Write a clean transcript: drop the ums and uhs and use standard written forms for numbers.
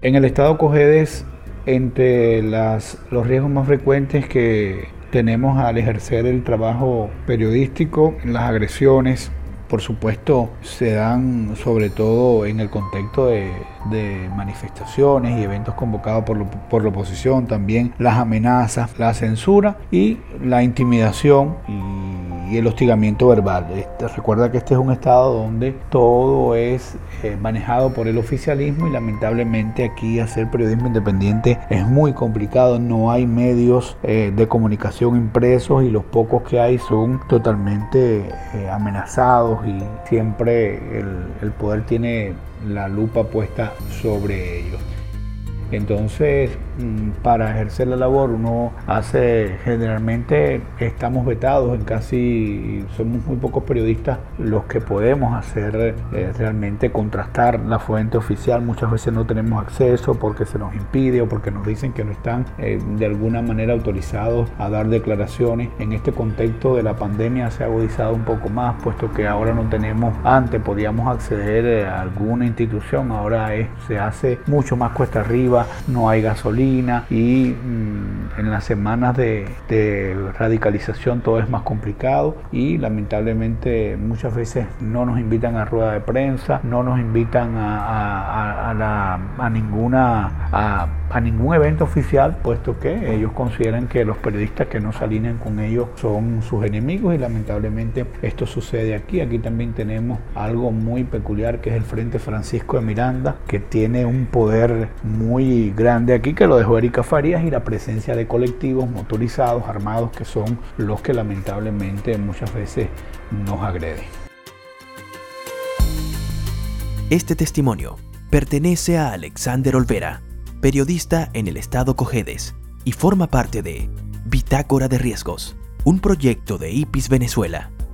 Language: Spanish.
En el estado Cojedes, entre los riesgos más frecuentes que tenemos al ejercer el trabajo periodístico, las agresiones, por supuesto, se dan sobre todo en el contexto de manifestaciones y eventos convocados por la oposición, también las amenazas, la censura y la intimidación y el hostigamiento verbal. Recuerda que este es un estado donde todo es manejado por el oficialismo y lamentablemente aquí hacer periodismo independiente es muy complicado. No hay medios de comunicación impresos y los pocos que hay son totalmente amenazados y siempre el poder tiene la lupa puesta sobre ellos. Entonces, para ejercer la labor uno generalmente estamos vetados somos muy pocos periodistas los que podemos hacer realmente contrastar la fuente oficial. Muchas veces no tenemos acceso porque se nos impide o porque nos dicen que no están de alguna manera autorizados a dar declaraciones. En este contexto de la pandemia se ha agudizado un poco más, puesto que ahora no tenemos, antes podíamos acceder a alguna institución, ahora se hace mucho más cuesta arriba. No hay gasolina y en las semanas de radicalización todo es más complicado y lamentablemente muchas veces no nos invitan a rueda de prensa, no nos invitan a ningún evento oficial, puesto que ellos consideran que los periodistas que no se alinean con ellos son sus enemigos y lamentablemente esto sucede aquí. Aquí también tenemos algo muy peculiar que es el Frente Francisco de Miranda, que tiene un poder muy grande aquí, que lo dejó Erika Farías, y la presencia de colectivos motorizados, armados, que son los que lamentablemente muchas veces nos agreden. Este testimonio pertenece a Alexander Olvera, periodista en el estado Cojedes, y forma parte de Bitácora de Riesgos, un proyecto de IPIS Venezuela.